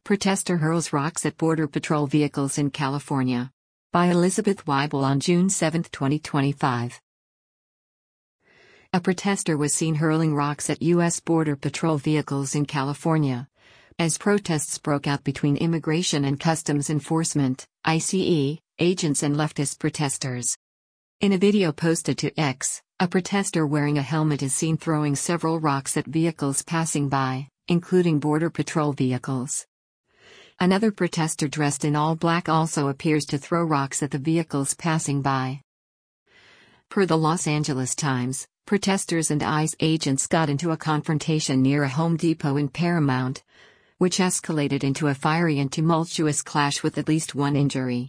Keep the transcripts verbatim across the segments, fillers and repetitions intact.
Protester hurls rocks at Border Patrol vehicles in California. By Elizabeth Weibel on June seventh, twenty twenty-five. A protester was seen hurling rocks at U S Border Patrol vehicles in California as protests broke out between Immigration and Customs Enforcement, I C E, agents and leftist protesters. In a video posted to X, a protester wearing a helmet is seen throwing several rocks at vehicles passing by, including Border Patrol vehicles. Another protester dressed in all black also appears to throw rocks at the vehicles passing by. Per the Los Angeles Times, protesters and ICE agents got into a confrontation near a Home Depot in Paramount, which escalated into a fiery and tumultuous clash with at least one injury.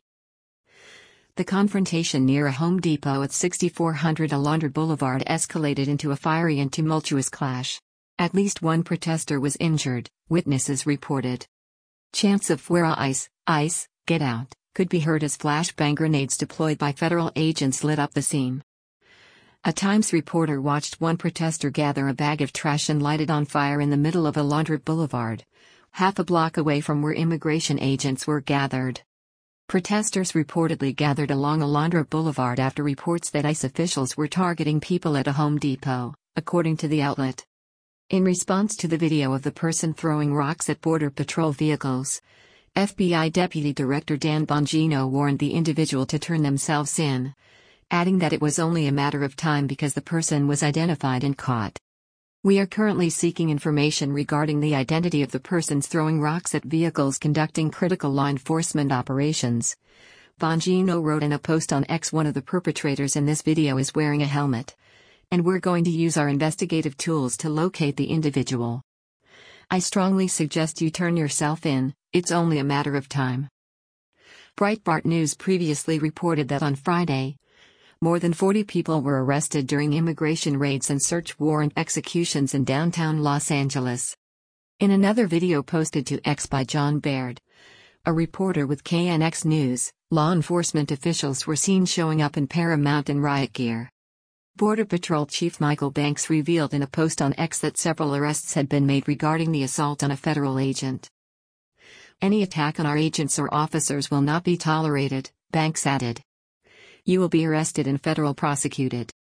The confrontation near a Home Depot at sixty-four hundred Alondra Boulevard escalated into a fiery and tumultuous clash. At least one protester was injured, witnesses reported. Chants of "Fuera ICE, ICE, get out," could be heard as flashbang grenades deployed by federal agents lit up the scene. A Times reporter watched one protester gather a bag of trash and light it on fire in the middle of Alondra Boulevard, half a block away from where immigration agents were gathered. Protesters reportedly gathered along Alondra Boulevard after reports that ICE officials were targeting people at a Home Depot, according to the outlet. In response to the video of the person throwing rocks at Border Patrol vehicles, F B I Deputy Director Dan Bongino warned the individual to turn themselves in, adding that it was only a matter of time because the person was identified and caught. "We are currently seeking information regarding the identity of the persons throwing rocks at vehicles conducting critical law enforcement operations," Bongino wrote in a post on X. "One of the perpetrators in this video is wearing a helmet, and we're going to use our investigative tools to locate the individual. I strongly suggest you turn yourself in, it's only a matter of time." Breitbart News previously reported that on Friday, more than forty people were arrested during immigration raids and search warrant executions in downtown Los Angeles. In another video posted to X by John Baird, a reporter with K N X News, law enforcement officials were seen showing up in Paramount in riot gear. Border Patrol Chief Michael Banks revealed in a post on X that several arrests had been made regarding the assault on a federal agent. "Any attack on our agents or officers will not be tolerated," Banks added. "You will be arrested and federal prosecuted."